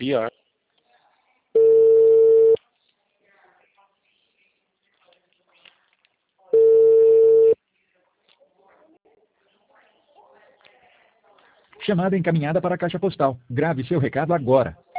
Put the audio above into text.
Pior. Chamada encaminhada para a caixa postal. Grave seu recado agora.